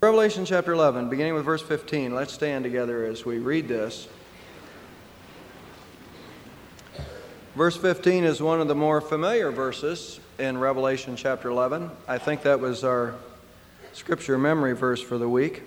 Revelation chapter 11, beginning with verse 15. Let's stand together as we read this. Verse 15 is one of the more familiar verses in Revelation chapter 11. I think that was our scripture memory verse for the week.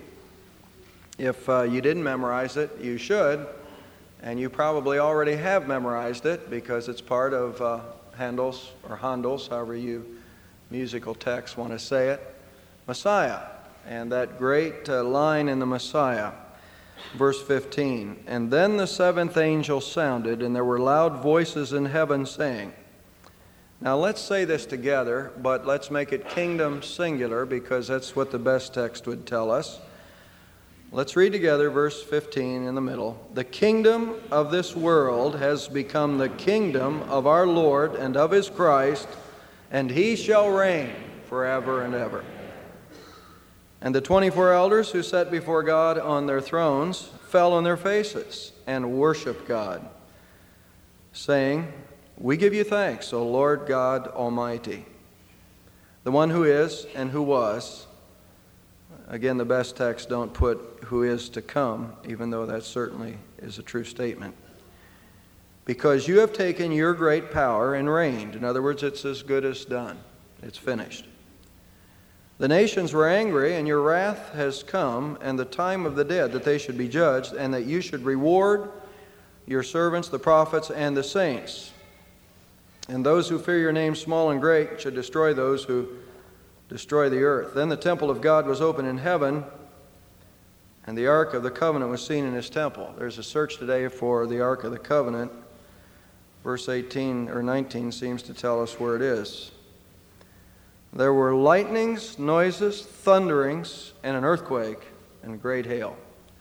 If you didn't memorize it, you should, and you probably already have memorized it because it's part of Handel's, or Handel's, however you musical texts want to say it, Messiah. And that great line in the Messiah, verse 15, "And then the seventh angel sounded, and there were loud voices in heaven saying," Now let's say this together, but let's make it kingdom singular because that's what the best text would tell us. Let's read together verse 15 in the middle. "The kingdom of this world has become the kingdom of our Lord and of his Christ, and he shall reign forever and ever." And the 24 elders who sat before God on their thrones fell on their faces and worshiped God, saying, "We give you thanks, O Lord God Almighty, the one who is and who was." Again, the best texts don't put "who is to come," even though that certainly is a true statement. "Because you have taken your great power and reigned." In other words, it's as good as done. It's finished. "The nations were angry, and your wrath has come, and the time of the dead, that they should be judged, and that you should reward your servants, the prophets, and the saints. And those who fear your name, small and great, should destroy those who destroy the earth. Then the temple of God was opened in heaven, and the Ark of the Covenant was seen in his temple." There's a search today for the Ark of the Covenant. Verse 18 or 19 seems to tell us where it is. "There were lightnings, noises, thunderings, and an earthquake, and great hail."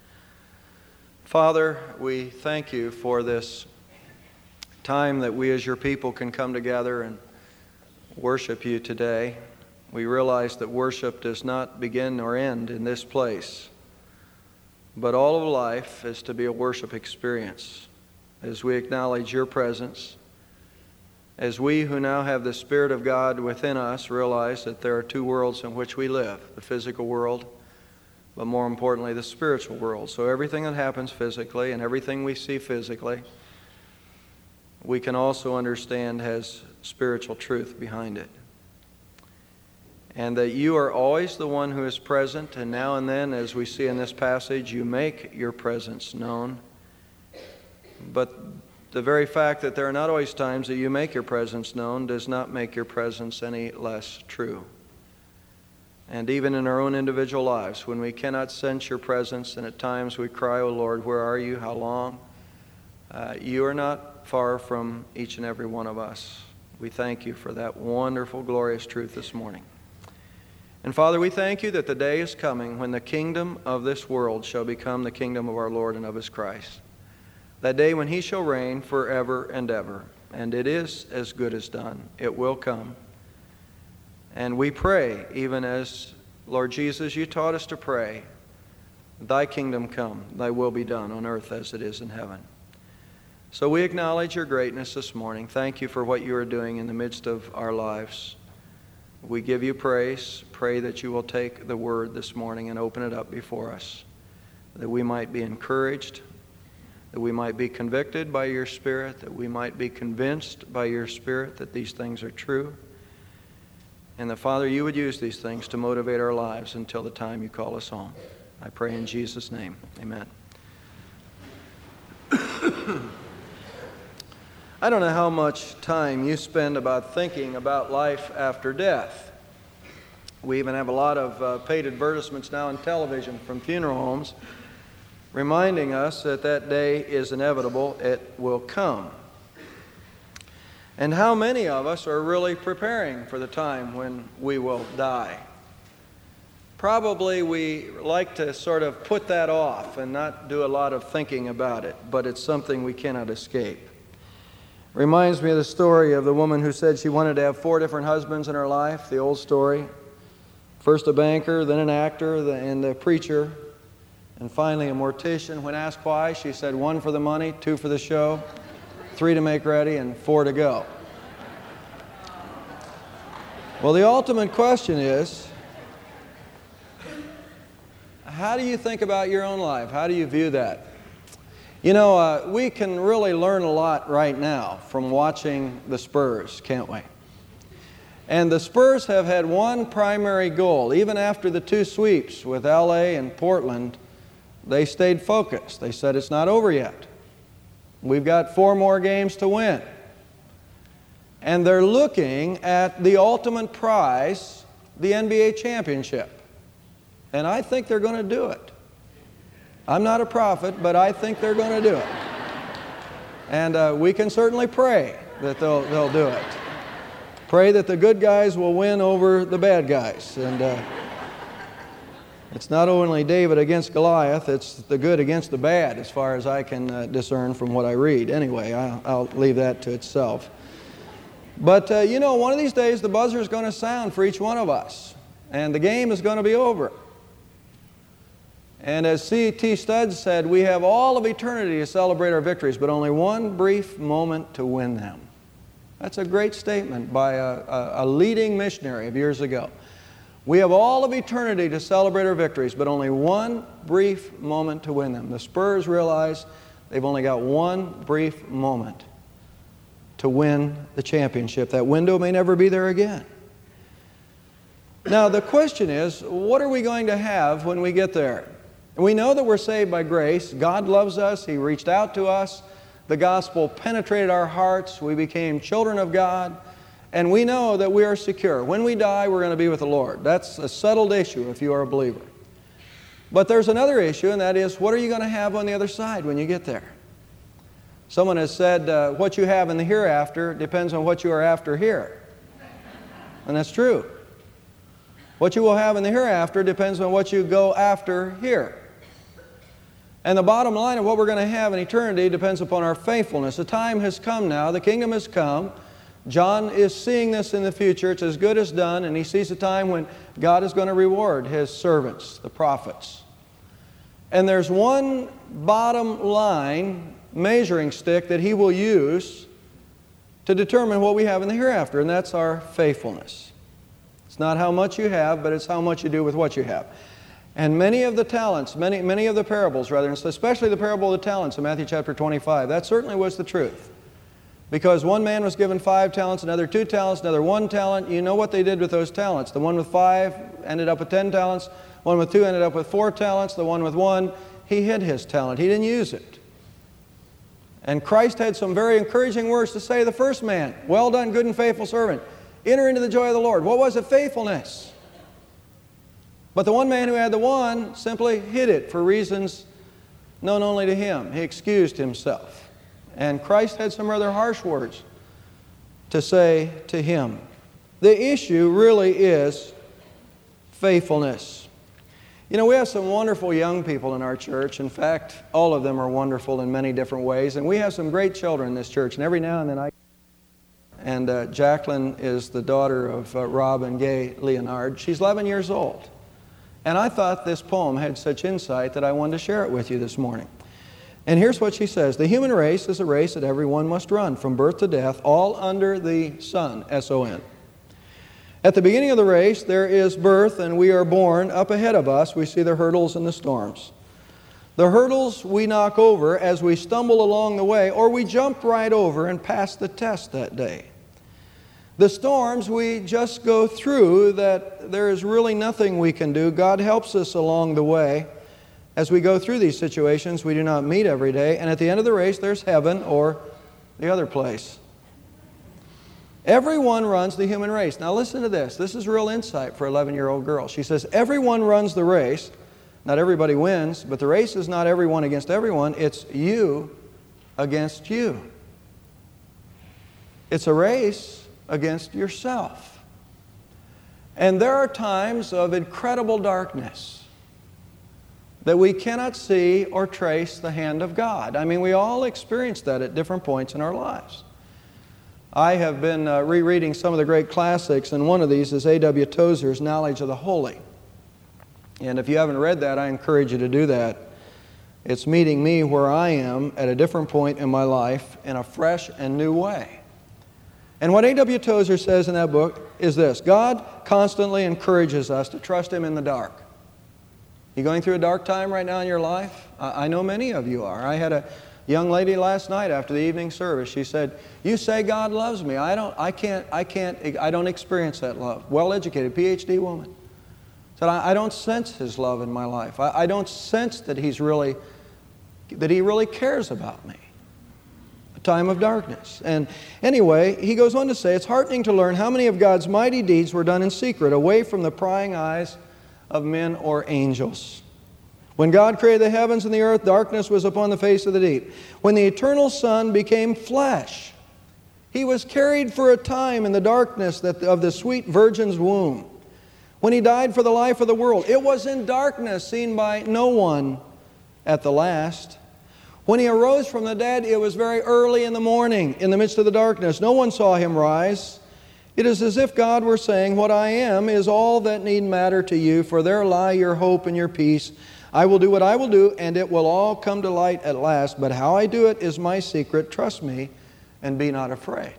Father, we thank you for this time that we as your people can come together and worship you today. We realize that worship does not begin or end in this place, but all of life is to be a worship experience as we acknowledge your presence. As we who now have the Spirit of God within us realize that there are two worlds in which we live, the physical world, but more importantly, the spiritual world. So everything that happens physically and everything we see physically, we can also understand has spiritual truth behind it. And that you are always the one who is present, and now and then, as we see in this passage, you make your presence known. But the very fact that there are not always times that you make your presence known does not make your presence any less true. And even in our own individual lives, when we cannot sense your presence, and at times we cry, "O Lord, where are you? How long?" You are not far from each and every one of us. We thank you for that wonderful, glorious truth this morning. And Father, we thank you that the day is coming when the kingdom of this world shall become the kingdom of our Lord and of his Christ. That day when he shall reign forever and ever. And it is as good as done. It will come. And we pray, even as, Lord Jesus, you taught us to pray, "Thy kingdom come, thy will be done on earth as it is in heaven." So we acknowledge your greatness this morning. Thank you for what you are doing in the midst of our lives. We give you praise. Pray that you will take the word this morning and open it up before us, that we might be encouraged, that we might be convicted by your Spirit, that we might be convinced by your Spirit that these things are true, and that, Father, you would use these things to motivate our lives until the time you call us home. I pray in Jesus' name. Amen. I don't know how much time you spend about thinking about life after death. We even have a lot of paid advertisements now on television from funeral homes reminding us that that day is inevitable, it will come. And how many of us are really preparing for the time when we will die? Probably we like to sort of put that off and not do a lot of thinking about it, but it's something we cannot escape. Reminds me of the story of the woman who said she wanted to have 4 different husbands in her life, the old story. First a banker, then an actor, and a preacher, and finally a mortician. When asked why, she said 1 for the money, 2 for the show, 3 to make ready, and 4 to go. Well, the ultimate question is, how do you think about your own life? How do you view that? You know, we can really learn a lot right now from watching the Spurs, can't we? And the Spurs have had one primary goal. Even after the 2 sweeps with LA and Portland, they stayed focused. They said it's not over yet. We've got 4 more games to win. And they're looking at the ultimate prize, the NBA championship. And I think they're going to do it. I'm not a prophet, but I think they're going to do it. And we can certainly pray that they'll do it. Pray that the good guys will win over the bad guys. And it's not only David against Goliath, it's the good against the bad, as far as I can discern from what I read. Anyway, I'll leave that to itself. But, you know, one of these days the buzzer is going to sound for each one of us, and the game is going to be over. And as C.T. Studd said, we have all of eternity to celebrate our victories, but only one brief moment to win them. That's a great statement by a leading missionary of years ago. We have all of eternity to celebrate our victories, but only one brief moment to win them. The Spurs realize they've only got one brief moment to win the championship. That window may never be there again. Now, the question is, what are we going to have when we get there? We know that we're saved by grace. God loves us. He reached out to us. The gospel penetrated our hearts. We became children of God. And we know that we are secure. When we die, we're going to be with the Lord. That's a settled issue if you are a believer. But there's another issue, and that is, what are you going to have on the other side when you get there? Someone has said, what you have in the hereafter depends on what you are after here. And that's true. What you will have in the hereafter depends on what you go after here. And the bottom line of what we're going to have in eternity depends upon our faithfulness. The time has come now. The kingdom has come. John is seeing this in the future. It's as good as done, and he sees a time when God is going to reward His servants, the prophets. And there's one bottom line measuring stick that He will use to determine what we have in the hereafter, and that's our faithfulness. It's not how much you have, but it's how much you do with what you have. And many of the talents, many of the parables, rather, especially the parable of the talents in Matthew chapter 25, that certainly was the truth. Because one man was given 5 talents, another 2 talents, another 1 talent. You know what they did with those talents. The one with 5 ended up with 10 talents. One with 2 ended up with 4 talents. The one with 1, he hid his talent. He didn't use it. And Christ had some very encouraging words to say to the first man. Well done, good and faithful servant. Enter into the joy of the Lord. What was it? Faithfulness. But the one man who had the 1 simply hid it for reasons known only to him. He excused himself. And Christ had some rather harsh words to say to him. The issue really is faithfulness. You know, we have some wonderful young people in our church. In fact, all of them are wonderful in many different ways. And we have some great children in this church. And every now and then Jacqueline is the daughter of Rob and Gay Leonard. She's 11 years old. And I thought this poem had such insight that I wanted to share it with you this morning. And here's what she says. The human race is a race that everyone must run, from birth to death, all under the sun, S-O-N. At the beginning of the race, there is birth, and we are born. Up ahead of us, we see the hurdles and the storms. The hurdles we knock over as we stumble along the way, or we jump right over and pass the test that day. The storms we just go through, that there is really nothing we can do. God helps us along the way. As we go through these situations, we do not meet every day. And at the end of the race, there's heaven or the other place. Everyone runs the human race. Now listen to this. This is real insight for an 11-year-old girl. She says, everyone runs the race. Not everybody wins, but the race is not everyone against everyone. It's you against you. It's a race against yourself. And there are times of incredible darkness that we cannot see or trace the hand of God. I mean, we all experience that at different points in our lives. I have been rereading some of the great classics, and one of these is A.W. Tozer's Knowledge of the Holy. And if you haven't read that, I encourage you to do that. It's meeting me where I am at a different point in my life in a fresh and new way. And what A.W. Tozer says in that book is this: God constantly encourages us to trust Him in the dark. You going through a dark time right now in your life? I know many of you are. I had a young lady last night after the evening service. She said, "You say God loves me. I don't experience that love." Well-educated, PhD woman. Said, I don't sense His love in my life. I don't sense that He really cares about me. A time of darkness. And anyway, he goes on to say, it's heartening to learn how many of God's mighty deeds were done in secret, away from the prying eyes of men or angels. When God created the heavens and the earth, darkness was upon the face of the deep. When the eternal Son became flesh, He was carried for a time in the darkness of the sweet virgin's womb. When He died for the life of the world, it was in darkness, seen by no one at the last. When He arose from the dead, it was very early in the morning, in the midst of the darkness. No one saw Him rise. It is as if God were saying, what I am is all that need matter to you, for there lie your hope and your peace. I will do what I will do, and it will all come to light at last. But how I do it is my secret. Trust me, and be not afraid.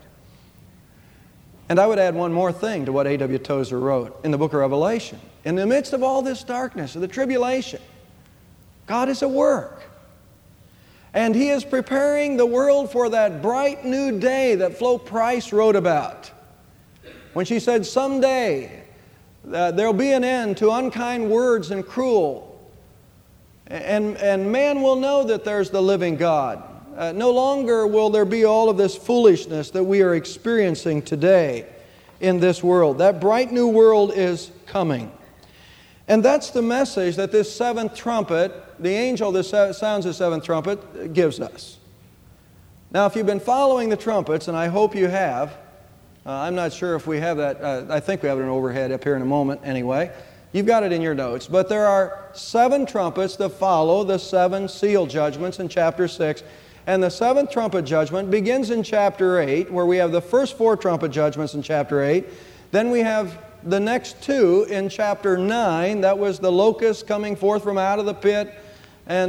And I would add one more thing to what A.W. Tozer wrote in the book of Revelation. In the midst of all this darkness, of the tribulation, God is at work. And He is preparing the world for that bright new day that Flo Price wrote about. When she said, someday there'll be an end to unkind words and cruel. And man will know that there's the living God. No longer will there be all of this foolishness that we are experiencing today in this world. That bright new world is coming. And that's the message that this seventh trumpet, the angel that sounds the seventh trumpet, gives us. Now, if you've been following the trumpets, and I hope you have, I'm not sure if we have that, I think we have it in overhead up here in a moment anyway. You've got it in your notes. But there are 7 trumpets that follow the 7 seal judgments in chapter 6. And the 7th trumpet judgment begins in chapter 8, where we have the first 4 trumpet judgments in chapter 8. Then we have the next 2 in chapter 9. That was the locusts coming forth from out of the pit. And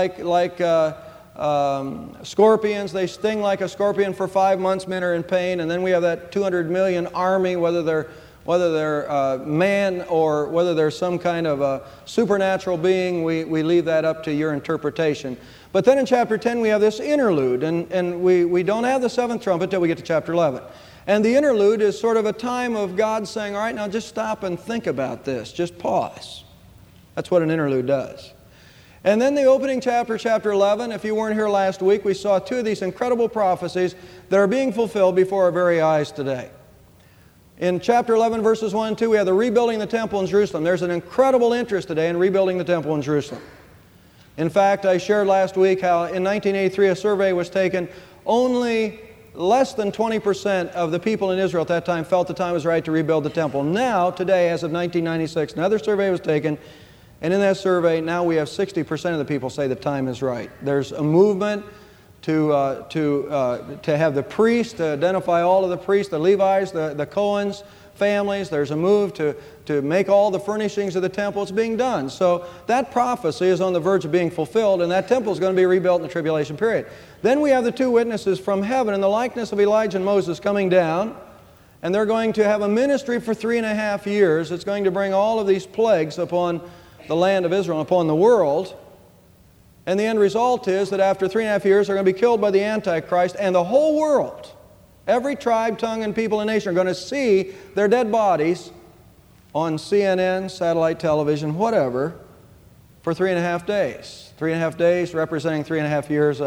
scorpions, they sting like a scorpion for 5 months. Men are in pain. And then we have that 200 million army, whether they're man or whether they're some kind of a supernatural being, we leave that up to your interpretation. But then in chapter 10 we have this interlude, and we don't have the 7th trumpet till we get to chapter 11. And the interlude is sort of a time of God saying, all right, now just stop and think about this. Just pause. That's what an interlude does. And then the opening chapter, chapter 11, if you weren't here last week, we saw 2 of these incredible prophecies that are being fulfilled before our very eyes today. In chapter 11, verses 1 and 2, we have the rebuilding the temple in Jerusalem. There's an incredible interest today in rebuilding the temple in Jerusalem. In fact, I shared last week how in 1983 a survey was taken. Only less than 20% of the people in Israel at that time felt the time was right to rebuild the temple. Now, today, as of 1996, another survey was taken, and in that survey, now we have 60% of the people say the time is right. There's a movement to have the priests, to identify all of the priests, the Levites, the Cohens, families. There's a move to make all the furnishings of the temple. It's being done. So that prophecy is on the verge of being fulfilled, and that temple is going to be rebuilt in the tribulation period. Then we have the 2 witnesses from heaven in the likeness of Elijah and Moses coming down, and they're going to have a ministry for 3.5 years. It's going to bring all of these plagues upon the land of Israel, upon the world. And the end result is that after 3.5 years, they're going to be killed by the Antichrist, and the whole world, every tribe, tongue, and people and nation are going to see their dead bodies on CNN, satellite television, whatever, for 3.5 days. 3.5 days representing 3.5 years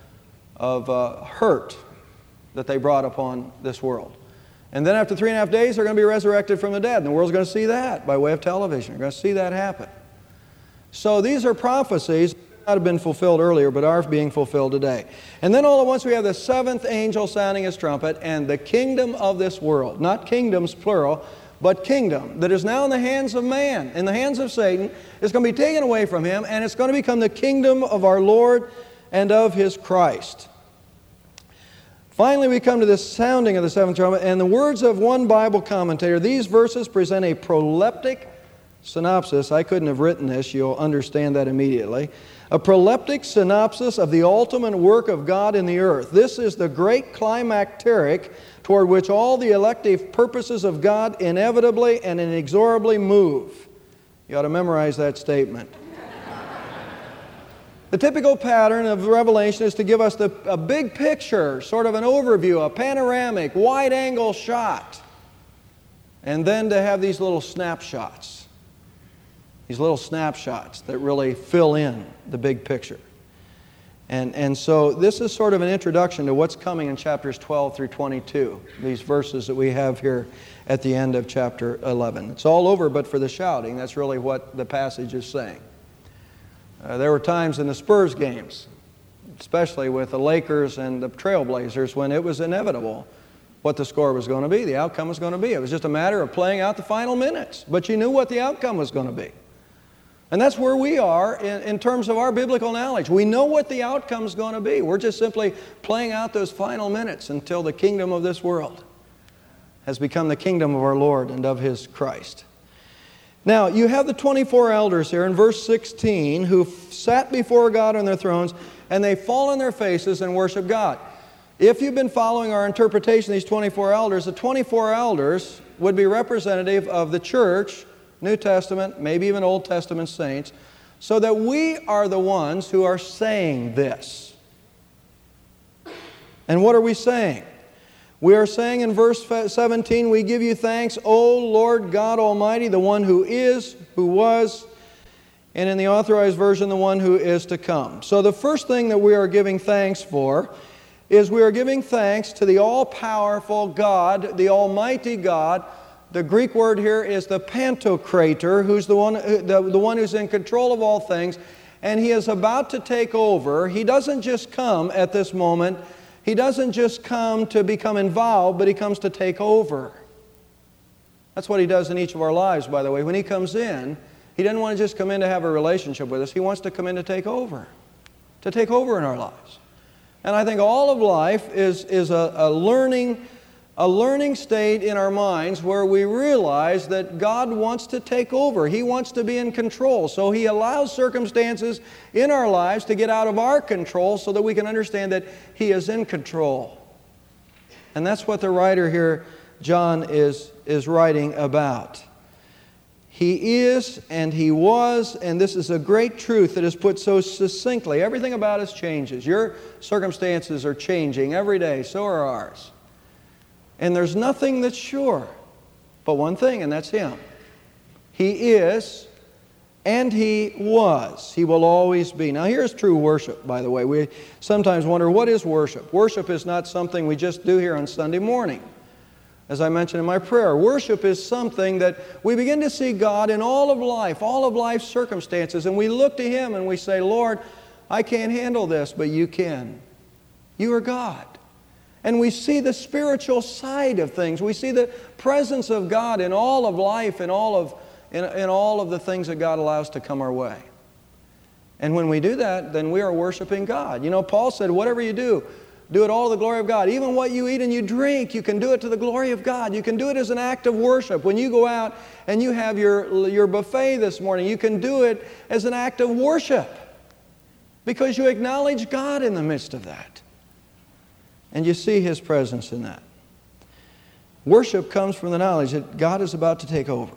of hurt that they brought upon this world. And then after 3.5 days, they're going to be resurrected from the dead. And the world's going to see that by way of television. They're going to see that happen. So these are prophecies that have been fulfilled earlier, but are being fulfilled today. And then all at once we have the 7th angel sounding his trumpet, and the kingdom of this world, not kingdoms plural, but kingdom, that is now in the hands of man, in the hands of Satan, is going to be taken away from him, and it's going to become the kingdom of our Lord and of His Christ. Finally, we come to the sounding of the 7th trumpet, and the words of one Bible commentator, these verses present a proleptic synopsis. I couldn't have written this, you'll understand that immediately. A proleptic synopsis of the ultimate work of God in the earth. This is the great climacteric toward which all the elective purposes of God inevitably and inexorably move. You ought to memorize that statement. The typical pattern of Revelation is to give us a big picture, sort of an overview, a panoramic, wide-angle shot, and then to have these little snapshots. These little snapshots that really fill in the big picture. And so this is sort of an introduction to what's coming in chapters 12 through 22, these verses that we have here at the end of chapter 11. It's all over but for the shouting. That's really what the passage is saying. There were times in the Spurs games, especially with the Lakers and the Trailblazers, when it was inevitable what the score was going to be, the outcome was going to be. It was just a matter of playing out the final minutes, but you knew what the outcome was going to be. And that's where we are in terms of our biblical knowledge. We know what the outcome is going to be. We're just simply playing out those final minutes until the kingdom of this world has become the kingdom of our Lord and of His Christ. Now, you have the 24 elders here in verse 16 who sat before God on their thrones, and they fall on their faces and worship God. If you've been following our interpretation of these 24 elders, the 24 elders would be representative of the church, New Testament, maybe even Old Testament saints, so that we are the ones who are saying this. And what are we saying? We are saying in verse 17, we give you thanks, O Lord God Almighty, the one who is, who was, and in the Authorized Version, the one who is to come. So the first thing that we are giving thanks for is we are giving thanks to the all-powerful God, the Almighty God. The Greek word here is the Pantocrator, who's the one who's in control of all things, and He is about to take over. He doesn't just come at this moment. He doesn't just come to become involved, but He comes to take over. That's what He does in each of our lives, by the way. When He comes in, He doesn't want to just come in to have a relationship with us. He wants to come in to take over in our lives. And I think all of life is a learning state in our minds where we realize that God wants to take over. He wants to be in control. So He allows circumstances in our lives to get out of our control so that we can understand that He is in control. And that's what the writer here, John, is writing about. He is and He was, and this is a great truth that is put so succinctly. Everything about us changes. Your circumstances are changing every day, so are ours. And there's nothing that's sure but one thing, and that's Him. He is and He was. He will always be. Now here's true worship, by the way. We sometimes wonder, what is worship? Worship is not something we just do here on Sunday morning. As I mentioned in my prayer, worship is something that we begin to see God in all of life's circumstances, and we look to Him and we say, Lord, I can't handle this, but You can. You are God. And we see the spiritual side of things. We see the presence of God in all of life and in all of the things that God allows to come our way. And when we do that, then we are worshiping God. You know, Paul said, whatever you do, do it all to the glory of God. Even what you eat and you drink, you can do it to the glory of God. You can do it as an act of worship. When you go out and you have your buffet this morning, you can do it as an act of worship because you acknowledge God in the midst of that. And you see His presence in that. Worship comes from the knowledge that God is about to take over.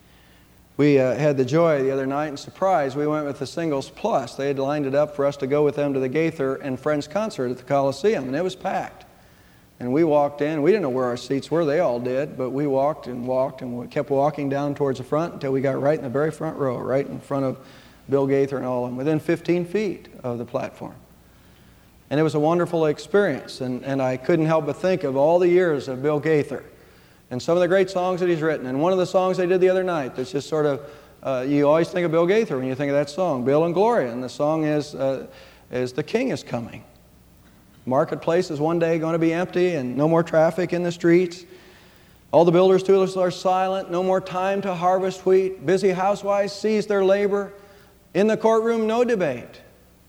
We had the joy the other night and surprise. We went with the Singles Plus. They had lined it up for us to go with them to the Gaither and Friends concert at the Coliseum, and it was packed. And we walked in. We didn't know where our seats were. They all did, but we walked and we kept walking down towards the front until we got right in the very front row, right in front of Bill Gaither and all of them, within 15 feet of the platform. And it was a wonderful experience, and I couldn't help but think of all the years of Bill Gaither and some of the great songs that he's written. And one of the songs they did the other night that's just sort of, you always think of Bill Gaither when you think of that song, Bill and Gloria, and the song is The King is Coming. Marketplace is one day going to be empty and no more traffic in the streets. All the builders' tools are silent, no more time to harvest wheat. Busy housewives cease their labor. In the courtroom, no debate.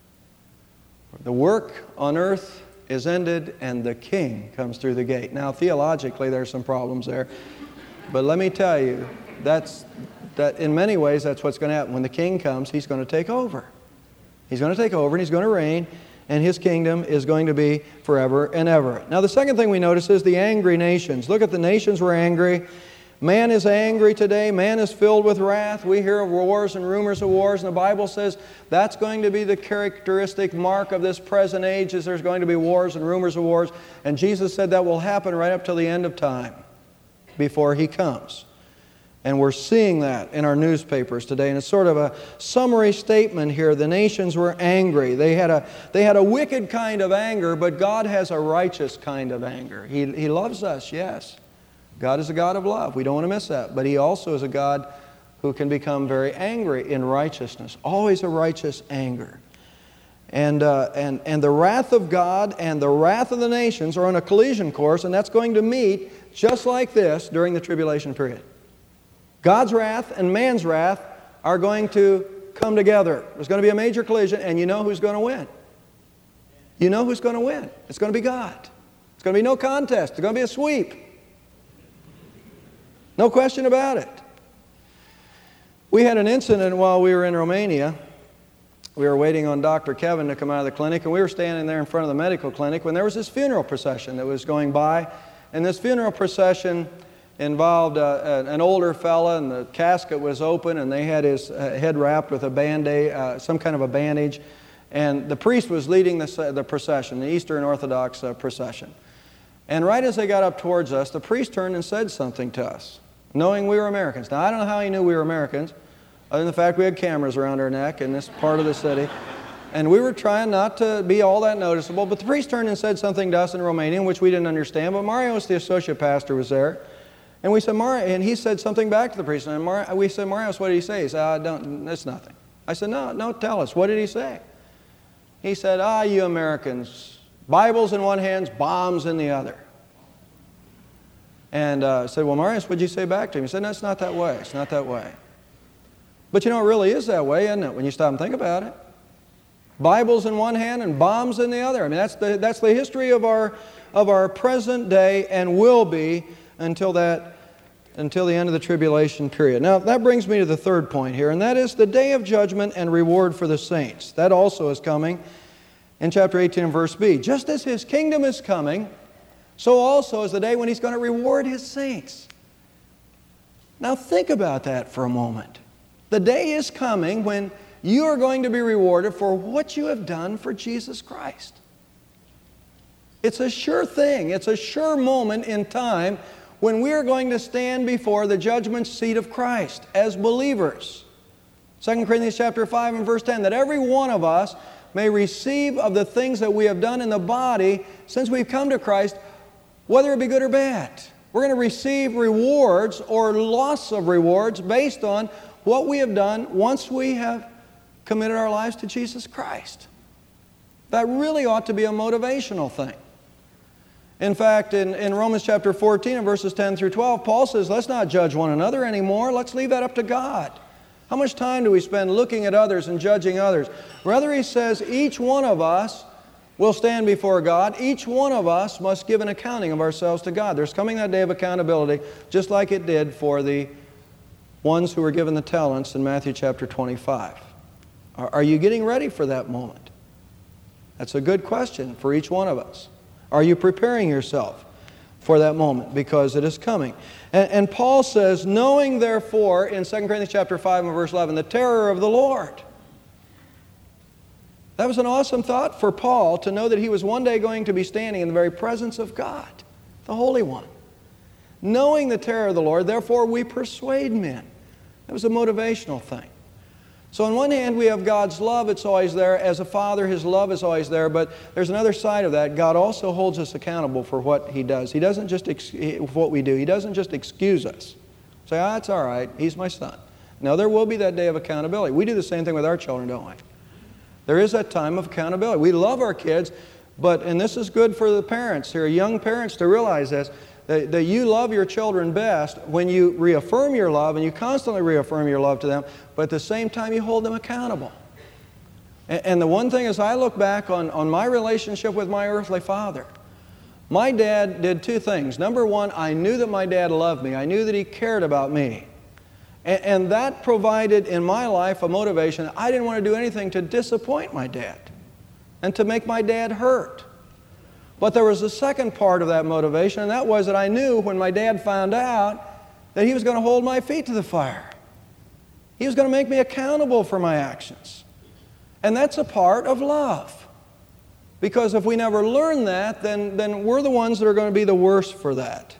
The work on earth is ended and the King comes through the gate. Now, theologically, there's some problems there. But let me tell you, that in many ways, that's what's going to happen. When the King comes, He's going to take over. He's going to take over and He's going to reign, and His kingdom is going to be forever and ever. Now, the second thing we notice is the angry nations. Look at the nations were angry. Man is angry today. Man is filled with wrath. We hear of wars and rumors of wars, and the Bible says that's going to be the characteristic mark of this present age, is there's going to be wars and rumors of wars. And Jesus said that will happen right up till the end of time before He comes. And we're seeing that in our newspapers today. And it's sort of a summary statement here. The nations were angry. They had a wicked kind of anger, but God has a righteous kind of anger. He loves us, yes. God is a God of love. We don't want to miss that. But He also is a God who can become very angry in righteousness. Always a righteous anger. And the wrath of God and the wrath of the nations are on a collision course, and that's going to meet just like this during the tribulation period. God's wrath and man's wrath are going to come together. There's going to be a major collision, and you know who's going to win. You know who's going to win. It's going to be God. It's going to be no contest. It's going to be a sweep. No question about it. We had an incident while we were in Romania. We were waiting on Dr. Kevin to come out of the clinic, and we were standing there in front of the medical clinic when there was this funeral procession that was going by. And this funeral procession involved an older fella, and the casket was open, and they had his head wrapped with a band-aid, some kind of a bandage. And the priest was leading the procession, the Eastern Orthodox procession. And right as they got up towards us, the priest turned and said something to us, knowing we were Americans. Now, I don't know how he knew we were Americans, other than the fact we had cameras around our neck in this part of the city. And we were trying not to be all that noticeable, but the priest turned and said something to us in Romanian, which we didn't understand. But Marios, the associate pastor, was there. And we said, and he said something back to the priest. And we said, Marios, what did he say? He said, it's nothing. I said, no, tell us. What did he say? He said, you Americans, Bibles in one hand, bombs in the other. And I said, well, Marius, what did you say back to him? He said, no, it's not that way. It's not that way. But you know, it really is that way, isn't it, when you stop and think about it? Bibles in one hand and bombs in the other. I mean, that's the history of our present day, and will be until the end of the tribulation period. Now, that brings me to the third point here, and that is the day of judgment and reward for the saints. That also is coming in chapter 18 and verse B. Just as His kingdom is coming, so also is the day when He's going to reward His saints. Now, think about that for a moment. The day is coming when you are going to be rewarded for what you have done for Jesus Christ. It's a sure thing. It's a sure moment in time when we are going to stand before the judgment seat of Christ as believers. 2 Corinthians chapter 5 and verse 10, that every one of us may receive of the things that we have done in the body since we've come to Christ, whether it be good or bad. We're going to receive rewards or loss of rewards based on what we have done once we have committed our lives to Jesus Christ. That really ought to be a motivational thing. In fact, in Romans chapter 14 and verses 10 through 12, Paul says, let's not judge one another anymore. Let's leave that up to God. How much time do we spend looking at others and judging others? Rather, he says, each one of us will stand before God. Each one of us must give an accounting of ourselves to God. There's coming that day of accountability, just like it did for the ones who were given the talents in Matthew chapter 25. Are you getting ready for that moment? That's a good question for each one of us. Are you preparing yourself for that moment? Because it is coming. And Paul says, knowing therefore, in 2 Corinthians chapter 5 and verse 11, the terror of the Lord. That was an awesome thought for Paul, to know that he was one day going to be standing in the very presence of God, the Holy One. Knowing the terror of the Lord, therefore we persuade men. That was a motivational thing. So on one hand, we have God's love. It's always there. As a father, His love is always there. But there's another side of that. God also holds us accountable for what He does. He doesn't just what we do. He doesn't just excuse us. Say, it's all right. He's my son. No, there will be that day of accountability. We do the same thing with our children, don't we? There is that time of accountability. We love our kids, and this is good for the parents here, young parents, to realize this, that you love your children best when you reaffirm your love, and you constantly reaffirm your love to them, but at the same time you hold them accountable. And the one thing is, I look back on my relationship with my earthly father. My dad did two things. Number one, I knew that my dad loved me. I knew that he cared about me. And that provided in my life a motivation. I didn't want to do anything to disappoint my dad and to make my dad hurt. But there was a second part of that motivation, and that was that I knew when my dad found out that He was going to hold my feet to the fire. He was going to make me accountable for my actions. And that's a part of love. Because if we never learn that, then we're the ones that are going to be the worst for that.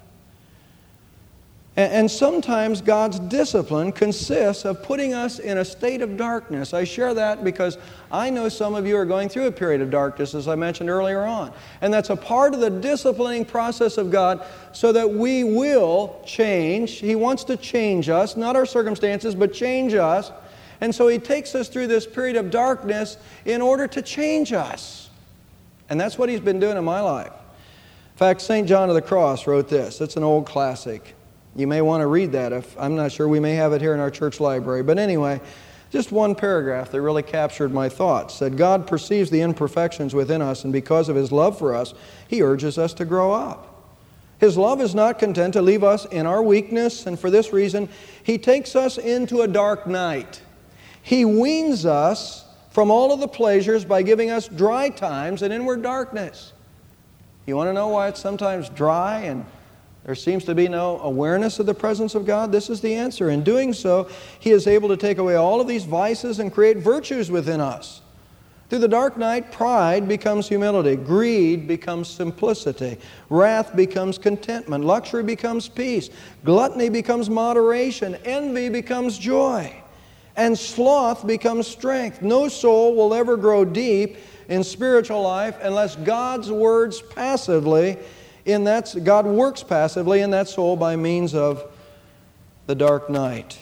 And sometimes God's discipline consists of putting us in a state of darkness. I share that because I know some of you are going through a period of darkness, as I mentioned earlier on. And that's a part of the disciplining process of God so that we will change. He wants to change us, not our circumstances, but change us. And so He takes us through this period of darkness in order to change us. And that's what He's been doing in my life. In fact, St. John of the Cross wrote this. It's an old classic. You may want to read that. I'm not sure. We may have it here in our church library. But anyway, just one paragraph that really captured my thoughts. Said, God perceives the imperfections within us, and because of His love for us, He urges us to grow up. His love is not content to leave us in our weakness, and for this reason, He takes us into a dark night. He weans us from all of the pleasures by giving us dry times and inward darkness. You want to know why it's sometimes dry and there seems to be no awareness of the presence of God? This is the answer. In doing so, He is able to take away all of these vices and create virtues within us. Through the dark night, pride becomes humility, greed becomes simplicity, wrath becomes contentment, luxury becomes peace, gluttony becomes moderation, envy becomes joy, and sloth becomes strength. No soul will ever grow deep in spiritual life unless God works passively in that soul by means of the dark night.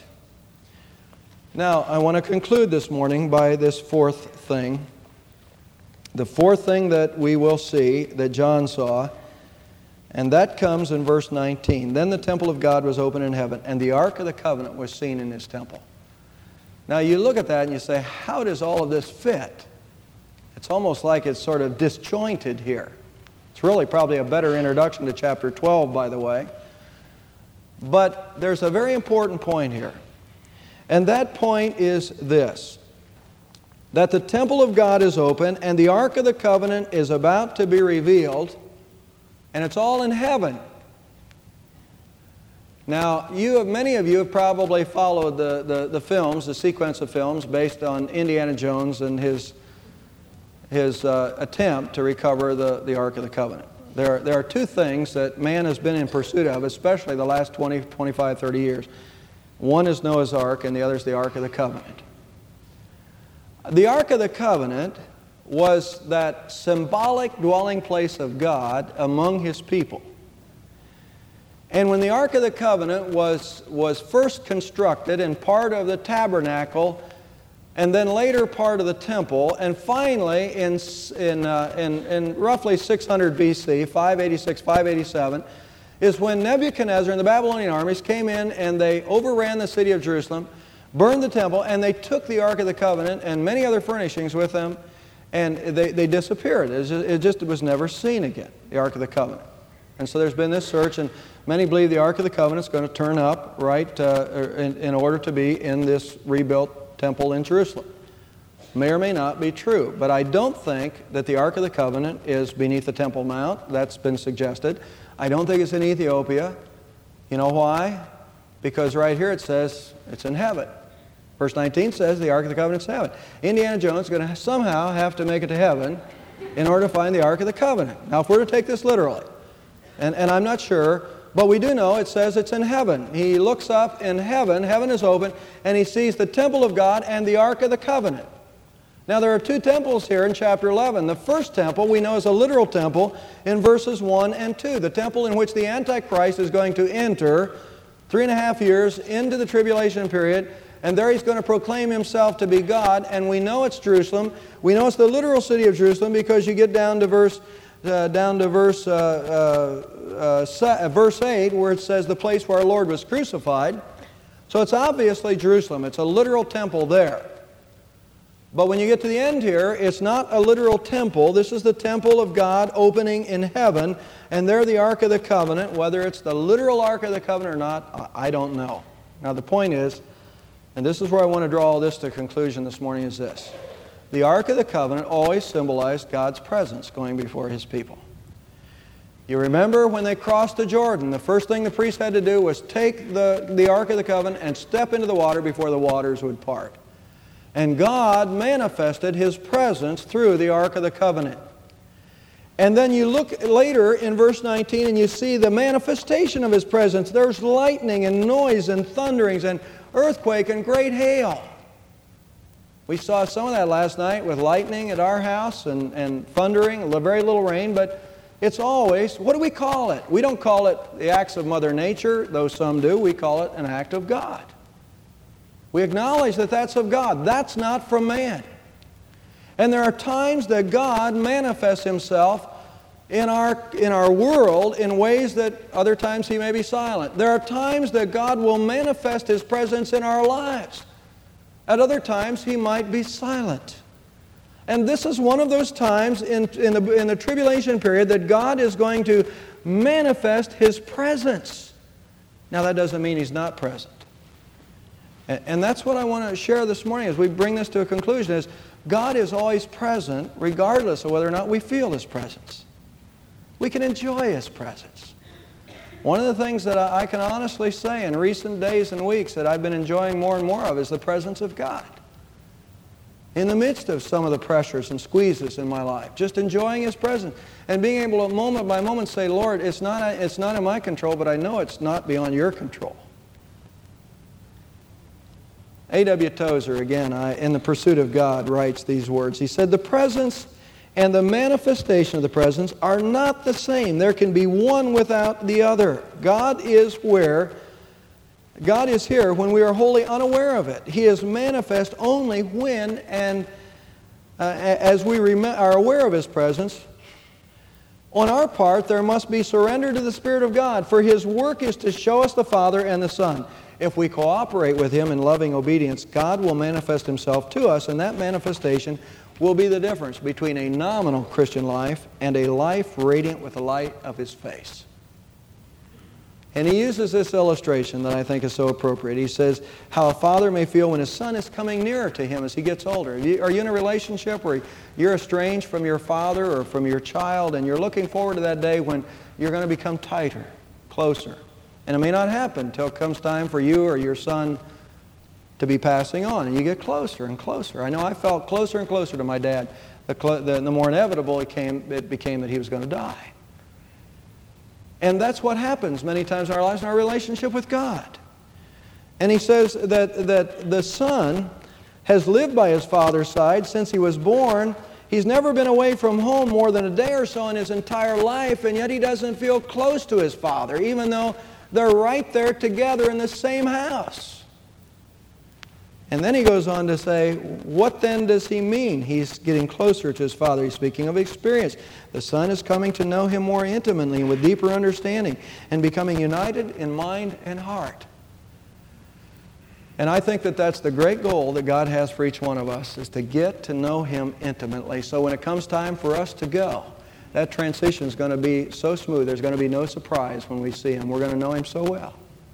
Now, I want to conclude this morning by this fourth thing. The fourth thing that we will see that John saw, and that comes in verse 19. Then the temple of God was opened in heaven, and the Ark of the Covenant was seen in His temple. Now, you look at that and you say, how does all of this fit? It's almost like it's sort of disjointed here. It's really probably a better introduction to chapter 12, by the way. But there's a very important point here. And that point is this: that the temple of God is open and the Ark of the Covenant is about to be revealed, and it's all in heaven. Now, many of you have probably followed the films, the sequence of films based on Indiana Jones and his attempt to recover the Ark of the Covenant. There are two things that man has been in pursuit of, especially the last 20, 25, 30 years. One is Noah's Ark, and the other is the Ark of the Covenant. The Ark of the Covenant was that symbolic dwelling place of God among His people. And when the Ark of the Covenant was first constructed and part of the tabernacle, and then later part of the temple, and finally in roughly 600 BC, 586, 587, is when Nebuchadnezzar and the Babylonian armies came in and they overran the city of Jerusalem, burned the temple, and they took the Ark of the Covenant and many other furnishings with them, and they disappeared. It was never seen again, the Ark of the Covenant. And so there's been this search, and many believe the Ark of the Covenant is going to turn up in order to be in this rebuilt temple in Jerusalem. May or may not be true, but I don't think that the Ark of the Covenant is beneath the Temple Mount. That's been suggested. I don't think it's in Ethiopia. You know why? Because right here it says it's in heaven. Verse 19 says the Ark of the Covenant's in heaven. Indiana Jones is going to somehow have to make it to heaven in order to find the Ark of the Covenant. Now, if we're to take this literally, and I'm not sure, but we do know it says it's in heaven. He looks up in heaven, heaven is open, and he sees the temple of God and the Ark of the Covenant. Now there are two temples here in chapter 11. The first temple we know is a literal temple in verses 1 and 2. The temple in which the Antichrist is going to enter 3.5 years into the tribulation period, and there he's going to proclaim himself to be God, and we know it's Jerusalem. We know it's the literal city of Jerusalem because you get down to verse 8, where it says the place where our Lord was crucified. So it's obviously Jerusalem. It's a literal temple there. But when you get to the end here, it's not a literal temple. This is the temple of God opening in heaven, and there the Ark of the Covenant. Whether it's the literal Ark of the Covenant or not, I don't know. Now the point is, and this is where I want to draw all this to a conclusion this morning, is this. The Ark of the Covenant always symbolized God's presence going before His people. You remember when they crossed the Jordan, the first thing the priest had to do was take the Ark of the Covenant and step into the water before the waters would part. And God manifested His presence through the Ark of the Covenant. And then you look later in verse 19 and you see the manifestation of His presence. There's lightning and noise and thunderings and earthquake and great hail. We saw some of that last night with lightning at our house and thundering, very little rain, but it's always, what do we call it? We don't call it the acts of Mother Nature, though some do. We call it an act of God. We acknowledge that that's of God. That's not from man. And there are times that God manifests Himself in our world in ways that other times He may be silent. There are times that God will manifest His presence in our lives. At other times He might be silent. And this is one of those times in the tribulation period that God is going to manifest His presence. Now that doesn't mean He's not present. And that's what I want to share this morning as we bring this to a conclusion, is God is always present regardless of whether or not we feel His presence. We can enjoy His presence. One of the things that I can honestly say in recent days and weeks that I've been enjoying more and more of is the presence of God. In the midst of some of the pressures and squeezes in my life, just enjoying His presence and being able to moment by moment say, Lord, it's not in my control, but I know it's not beyond Your control. A.W. Tozer, again, in The Pursuit of God, writes these words. He said, the presence and the manifestation of the presence are not the same. There can be one without the other. God is here when we are wholly unaware of it. He is manifest only when and as we are aware of His presence. On our part, there must be surrender to the Spirit of God, for His work is to show us the Father and the Son. If we cooperate with Him in loving obedience, God will manifest Himself to us, and that manifestation will be the difference between a nominal Christian life and a life radiant with the light of His face. And he uses this illustration that I think is so appropriate. He says how a father may feel when his son is coming nearer to him as he gets older. Are you in a relationship where you're estranged from your father or from your child, and you're looking forward to that day when you're going to become tighter, closer? And it may not happen until it comes time for you or your son to be passing on, and you get closer and closer. I know I felt closer and closer to my dad. The more inevitable it became that he was going to die. And that's what happens many times in our lives in our relationship with God. And he says that the son has lived by his father's side since he was born. He's never been away from home more than a day or so in his entire life, and yet he doesn't feel close to his father, even though they're right there together in the same house. And then he goes on to say, what then does he mean? He's getting closer to his father. He's speaking of experience. The son is coming to know him more intimately and with deeper understanding and becoming united in mind and heart. And I think that that's the great goal that God has for each one of us, is to get to know Him intimately. So when it comes time for us to go, that transition is going to be so smooth, there's going to be no surprise when we see Him. We're going to know Him so well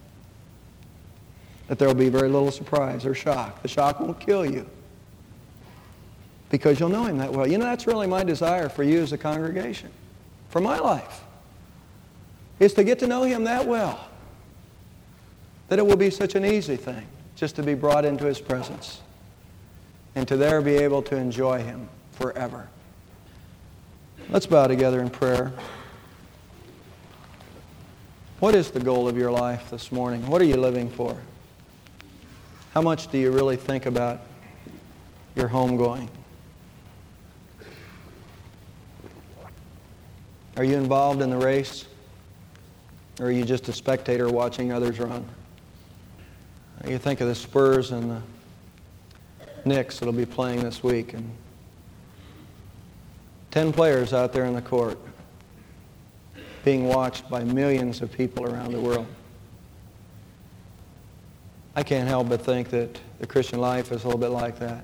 that there will be very little surprise or shock. The shock won't kill you because you'll know Him that well. You know, that's really my desire for you as a congregation, for my life, is to get to know Him that well that it will be such an easy thing just to be brought into His presence and to there be able to enjoy Him forever. Let's bow together in prayer. What is the goal of your life this morning? What are you living for? How much do you really think about your homegoing? Are you involved in the race? Or are you just a spectator watching others run? You think of the Spurs and the Knicks that'll be playing this week, and 10 players out there in the court being watched by millions of people around the world. I can't help but think that the Christian life is a little bit like that.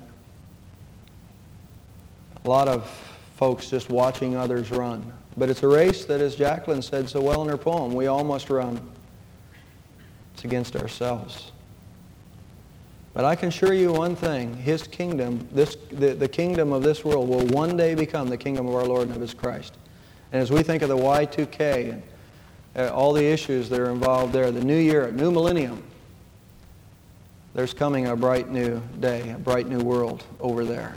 A lot of folks just watching others run. But it's a race that, as Jacqueline said so well in her poem, we all must run. It's against ourselves. But I can assure you one thing, His kingdom, the kingdom of this world will one day become the kingdom of our Lord and of His Christ. And as we think of the Y2K and all the issues that are involved there, the new year, new millennium, there's coming a bright new day, a bright new world over there.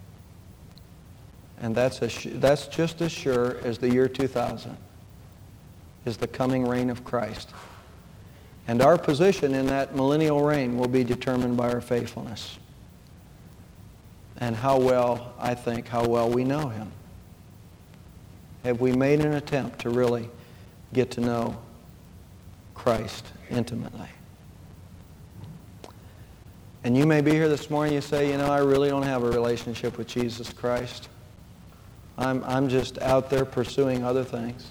And that's just as sure as the year 2000 is the coming reign of Christ. And our position in that millennial reign will be determined by our faithfulness and how well we know Him. Have we made an attempt to really get to know Christ intimately? And you may be here this morning, you say, I really don't have a relationship with Jesus Christ. I'm just out there pursuing other things.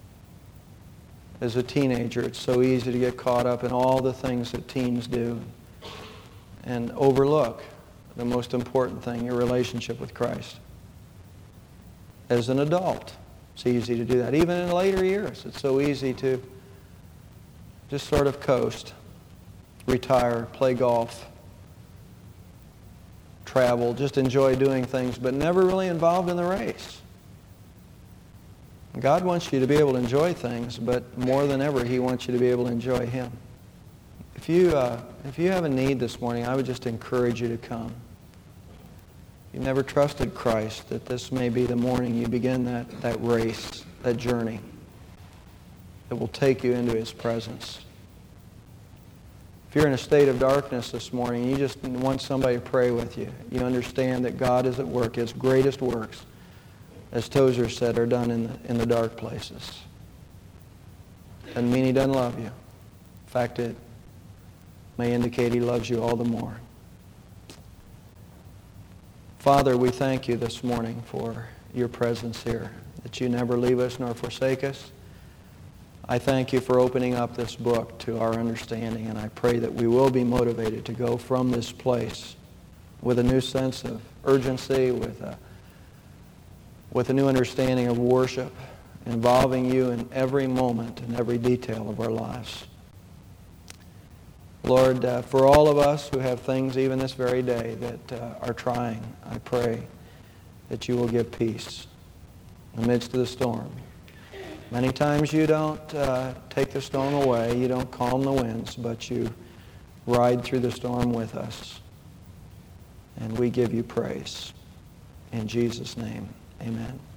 As a teenager, it's so easy to get caught up in all the things that teens do and overlook the most important thing, your relationship with Christ. As an adult, it's easy to do that. Even in later years, it's so easy to just sort of coast, retire, play golf, travel, just enjoy doing things, but never really involved in the race. God wants you to be able to enjoy things, but more than ever, He wants you to be able to enjoy Him. If you have a need this morning, I would just encourage you to come. You've never trusted Christ, that this may be the morning you begin that race, that journey that will take you into His presence. If you're in a state of darkness this morning, you just want somebody to pray with you. You understand that God is at work. His greatest works, as Tozer said, are done in the dark places. Doesn't mean He doesn't love you. In fact, it may indicate He loves you all the more. Father, we thank You this morning for Your presence here, that You never leave us nor forsake us. I thank You for opening up this book to our understanding, and I pray that we will be motivated to go from this place with a new sense of urgency, with a new understanding of worship, involving You in every moment and every detail of our lives. Lord, for all of us who have things even this very day that are trying, I pray that You will give peace in the midst of the storm. Many times You don't take the storm away, You don't calm the winds, but You ride through the storm with us. And we give You praise. In Jesus' name, amen.